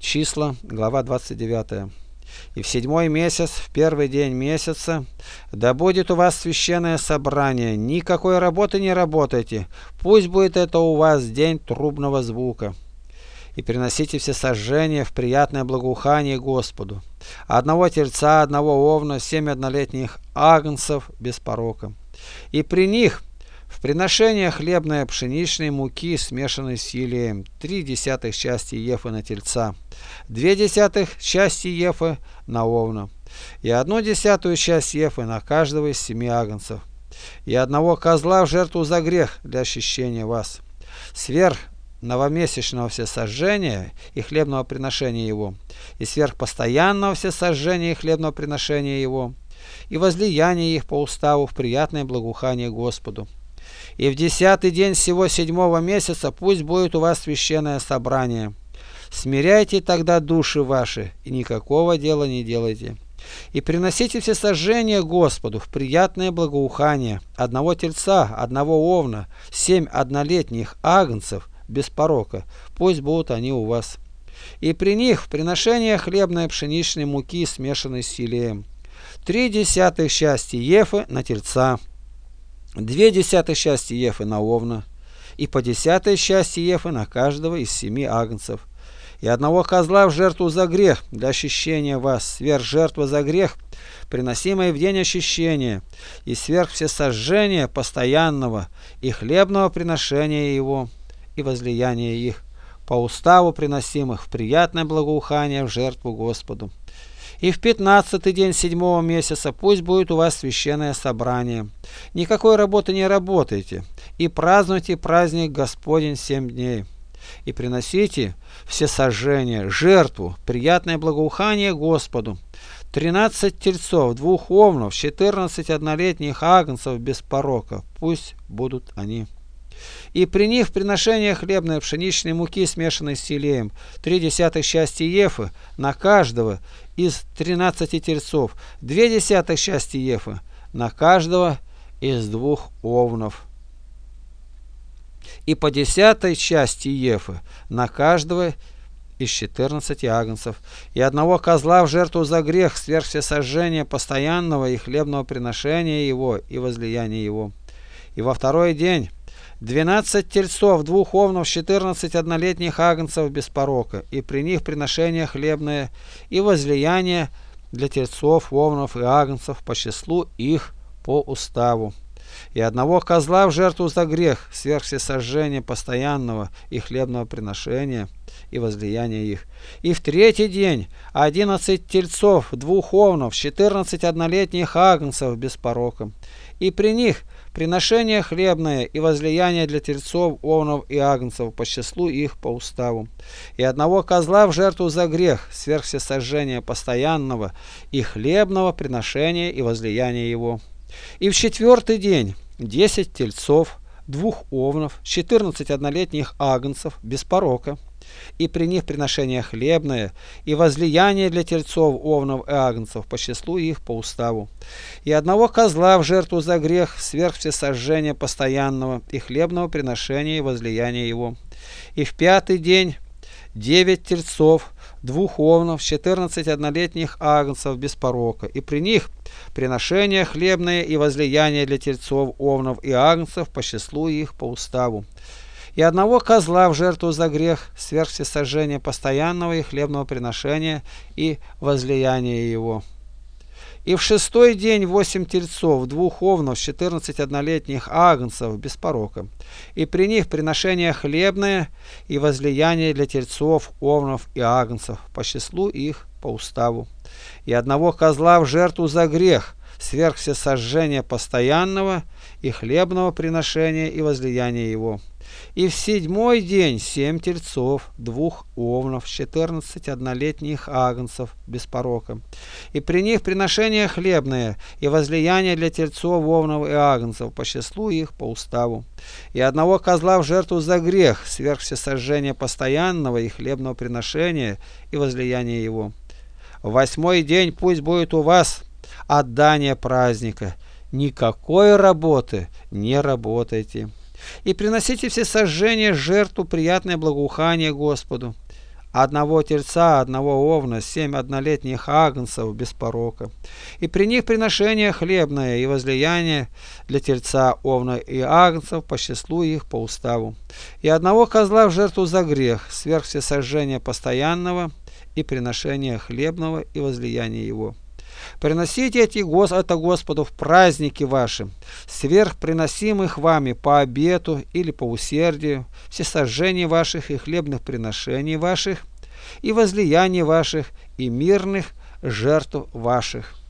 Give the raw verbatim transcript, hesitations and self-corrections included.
Числа, глава двадцать девятая. И в седьмой месяц, в первый день месяца, да будет у вас священное собрание, никакой работы не работайте, пусть будет это у вас день трубного звука. И приносите все сожжения в приятное благоухание Господу. Одного тельца, одного овна, семь однолетних агнцев без порока. И при них в приношение хлебной пшеничной муки, смешанной с елеем, три десятых части ефы на тельца, две десятых части ефы на овна, и одну десятую часть ефы на каждого из семи агнцев, и одного козла в жертву за грех для очищения вас, сверх новомесячного всесожжения и хлебного приношения его, и сверх постоянного всесожжения и хлебного приношения его, и возлияние их по уставу в приятное благоухание Господу. И в десятый день всего седьмого месяца пусть будет у вас священное собрание. Смиряйте тогда души ваши, и никакого дела не делайте. И приносите все сожжения Господу в приятное благоухание одного тельца, одного овна, семь однолетних агнцев без порока, пусть будут они у вас. И при них в приношение хлебной пшеничной муки, смешанной с елеем, три десятых части ефы на тельца, две десятых части ефы на овна, и по десятой части ефы на каждого из семи агнцев, и одного козла в жертву за грех для очищения вас, сверх жертвы за грех, приносимой в день очищения, и сверх всесожжения постоянного и хлебного приношения его, и возлияния их, по уставу приносимых в приятное благоухание в жертву Господу. И в пятнадцатый день седьмого месяца пусть будет у вас священное собрание. Никакой работы не работайте, и празднуйте праздник Господень семь дней. И приносите все сожжения, жертву, приятное благоухание Господу. Тринадцать тельцов, двух овнов, четырнадцать однолетних агнцев без порока, пусть будут они. И при них в приношение хлебной пшеничной муки, смешанной с елеем, три десятых части ефы на каждого из тринадцати тельцов, две десятых части ефы на каждого из двух овнов, и по десятой части ефы на каждого из четырнадцати агнцев, и одного козла в жертву за грех сверх всесожжения постоянного и хлебного приношения его и возлияния его. И во второй день двенадцать тельцов, двух овнов, четырнадцать однолетних агнцев без порока, и при них приношение хлебное и возлияние для тельцов, овнов и агнцев по числу их по уставу. И одного козла в жертву за грех, сверх всесожжения постоянного и хлебного приношения и возлияния их. И в третий день одиннадцать тельцов, двух овнов, четырнадцать однолетних агнцев без порока, и при них приношение хлебное и возлияние для тельцов, овнов и агнцев по числу их по уставу. И одного козла в жертву за грех, сверх всесожжения постоянного и хлебного приношения и возлияния его. И в четвертый день десять тельцов, двух овнов, четырнадцать однолетних агнцев без порока, и при них приношение хлебное и возлияние для тельцов, овнов и агнцев по числу их по уставу. И одного козла в жертву за грех сверх всесожжения постоянного и хлебного приношения и возлияния его. И в пятый день девять тельцов, двух овнов, четырнадцать однолетних агнцев без порока, и при них приношение хлебное и возлияние для тельцов, овнов и агнцев по числу их по уставу. И одного козла в жертву за грех сверх всесожжения постоянного и хлебного приношения и возлияния его. И в шестой день восемь тельцов, двух овнов, четырнадцать однолетних агнцев без порока, и при них приношение хлебное и возлияние для тельцов, овнов и агнцев по числу их по уставу. И одного козла в жертву за грех сверх всесожжения постоянного и хлебного приношения и возлияния его. И в седьмой день семь тельцов, двух овнов, четырнадцать однолетних агнцев без порока, и при них приношение хлебное и возлияние для тельцов, овнов и агнцев по числу их по уставу. И одного козла в жертву за грех сверх всесожжения постоянного и хлебного приношения и возлияния его. В восьмой день пусть будет у вас отдание праздника, никакой работы не работайте. И приносите все сожжения жертву, приятное благоухание Господу. одного тельца, одного овна, семь однолетних агнцев без порока. И при них приношение хлебное и возлияние для тельца, овна и агнцев по числу их по уставу. И одного козла в жертву за грех, сверх всесожжения постоянного и приношения хлебного и возлияния его. Приносите эти, это Господу в праздники ваши, сверх приносимых вами по обету или по усердию, всесожжений ваших и хлебных приношений ваших, и возлияний ваших, и мирных жертв ваших.